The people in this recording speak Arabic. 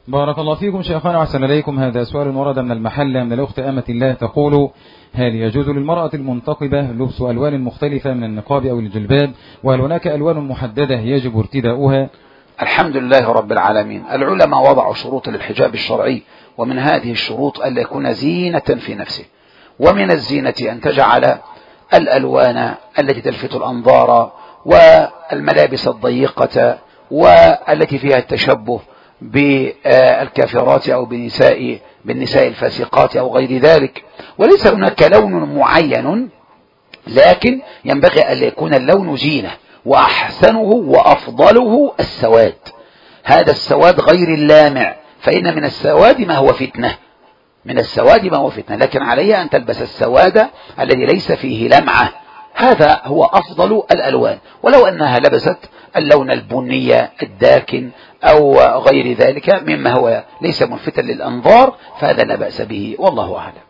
بارك الله فيكم شيخنا وأحسن إليكم. هذا سؤال ورد من المحلة من الأخت أمة الله، تقول: هل يجوز للمرأة المنتقبة لبس ألوان مختلفة من النقاب أو الجلباب؟ وهل هناك ألوان محددة يجب ارتداؤها؟ الحمد لله رب العالمين. العلماء وضعوا شروط للحجاب الشرعي، ومن هذه الشروط أن يكون زينة في نفسه، ومن الزينة أن تجعل الألوان التي تلفت الأنظار والملابس الضيقة والتي فيها التشبه بالكافرات أو بالنساء الفاسقات أو غير ذلك. وليس هناك لون معين، لكن ينبغي أن يكون اللون زينة، وأحسنه وأفضله السواد. هذا السواد غير اللامع، فإن من السواد ما هو فتنة، لكن عليها أن تلبس السواد الذي ليس فيه لمعة، هذا هو أفضل الألوان. ولو أنها لبست اللون البني الداكن أو غير ذلك مما هو ليس ملفتا للأنظار، فهذا لا بأس به، والله أعلم.